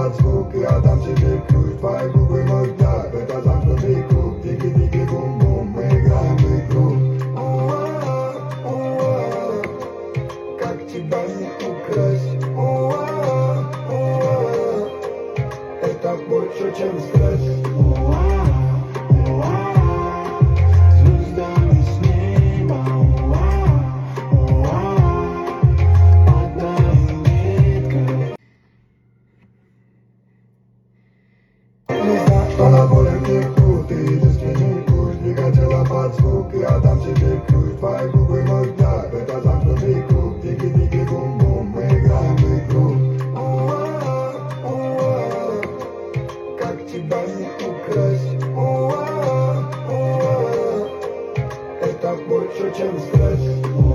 под звук, я дам тебе ключ, твои губы мой взгляд. Это замкнутый круг, дики-дики бум-бум, мы играем в игру. Как тебя не украсть? Это больше, чем стресс. Звездами с неба, падаем редко. Не знаю, что на воле мне тут, ты единственный путь. Не хотела под звук, я дам тебе ключ, твои губы мой взгляд. Это замкнутый круг, дики-дики бум-бум, мы играем в игру. Как тебя не украсть? Это больше, чем стресс.